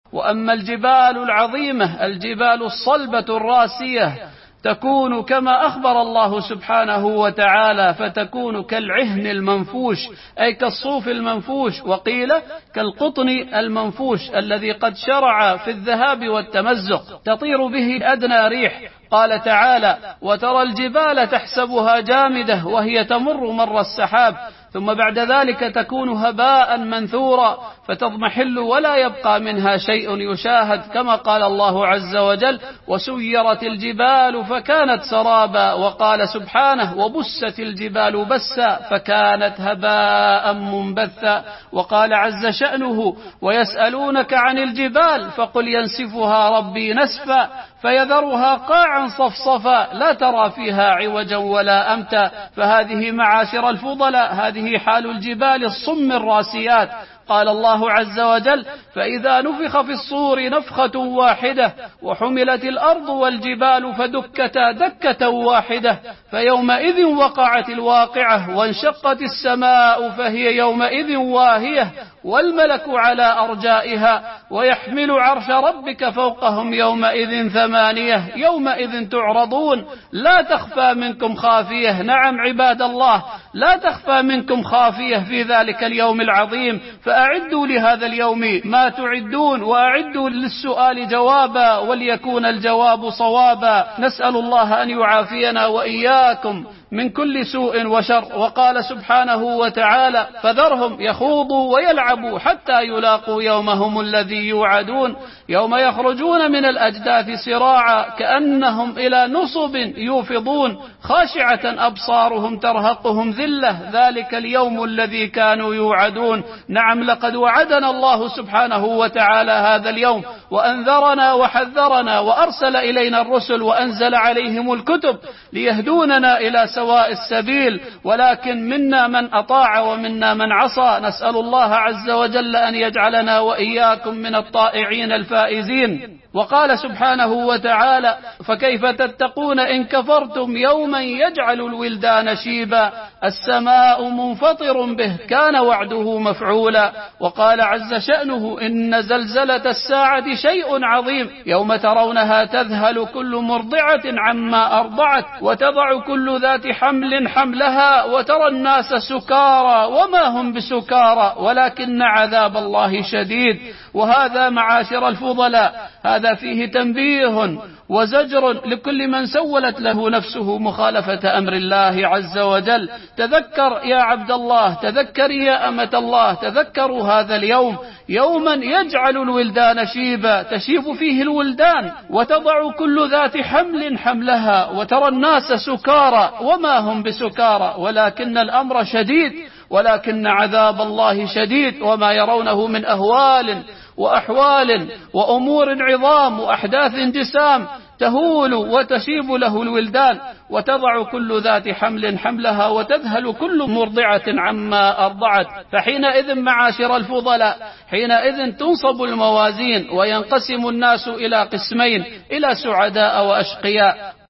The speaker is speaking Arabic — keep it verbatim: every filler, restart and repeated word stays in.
وأما الجبال العظيمة الجبال الصلبة الراسية تكون كما أخبر الله سبحانه وتعالى، فتكون كالعهن المنفوش أي كالصوف المنفوش، وقيل كالقطن المنفوش الذي قد شرع في الذهاب والتمزق، تطير به أدنى ريح. قال تعالى: وترى الجبال تحسبها جامدة وهي تمر مر السحاب، ثم بعد ذلك تكون هباء منثورا فتضمحل ولا يبقى منها شيء يشاهد، كما قال الله عز وجل: وسيرت الجبال فكانت سرابا. وقال سبحانه: وبست الجبال بسا فكانت هباء منبثا. وقال عز شأنه: ويسألونك عن الجبال فقل ينسفها ربي نسفا فيذرها قاعا صفصفا لا ترى فيها عوجا ولا أمتا. فهذه معاشر الفضلاء هذه حال الجبال الصم الراسيات. قال الله عز وجل: فإذا نفخ في الصور نفخة واحدة وحملت الأرض والجبال فدكتا دكة واحدة فيومئذ وقعت الواقعة وانشقت السماء فهي يومئذ واهية والملك على أرجائها ويحمل عرش ربك فوقهم يومئذ ثمانية يومئذ تعرضون لا تخفى منكم خافية. نعم عباد الله، لا تخفى منكم خافية في ذلك اليوم العظيم، فأعدوا لهذا اليوم ما تعدون وأعدوا للسؤال جوابا وليكون الجواب صوابا. نسأل الله أن يعافينا وإياكم من كل سوء وشر. وقال سبحانه وتعالى: فذرهم يخوضوا ويلعبوا حتى يلاقوا يومهم الذي يوعدون يوم يخرجون من الأجداث سراعا كأنهم إلى نصب يوفضون خاشعة أبصارهم ترهقهم ذلة ذلك اليوم الذي كانوا يوعدون. نعم لقد وعدنا الله سبحانه وتعالى هذا اليوم وأنذرنا وحذرنا وأرسل إلينا الرسل وأنزل عليهم الكتب ليهدوننا إلى سواء السبيل، ولكن منا من أطاع ومنا من عصى. نسأل الله عز وجل أن يجعلنا وإياكم من الطائعين الفائزين. وقال سبحانه وتعالى: فكيف تتقون إن كفرتم يوما يجعل الولدان شيبا السماء منفطر به كان وعده مفعولا. وقال عز شأنه: إن زلزلة الساعة شيء عظيم يوم ترونها تذهل كل مرضعة عما أرضعت وتضع كل ذات حمل حملها وترى الناس سكارى وما هم بسكارى ولكن عذاب الله شديد. وهذا معاشر الفضلاء هذا فيه تنبيه وزجر لكل من سولت له نفسه مخالفة أمر الله عز وجل. تذكر يا عبد الله، تذكر يا أمة الله، تذكروا هذا اليوم يوما يجعل الولدان شيبا تشيب فيه الولدان وتضع كل ذات حمل حملها وترى الناس سكارى وما هم بسكارى ولكن الأمر شديد ولكن عذاب الله شديد. وما يرونه من أهوال وأحوال وأمور عظام وأحداث جسام تهول وتشيب له الولدان وتضع كل ذات حمل حملها وتذهل كل مرضعة عما أرضعت. فحينئذ معاشر الفضلاء حينئذ تنصب الموازين وينقسم الناس إلى قسمين، إلى سعداء وأشقياء.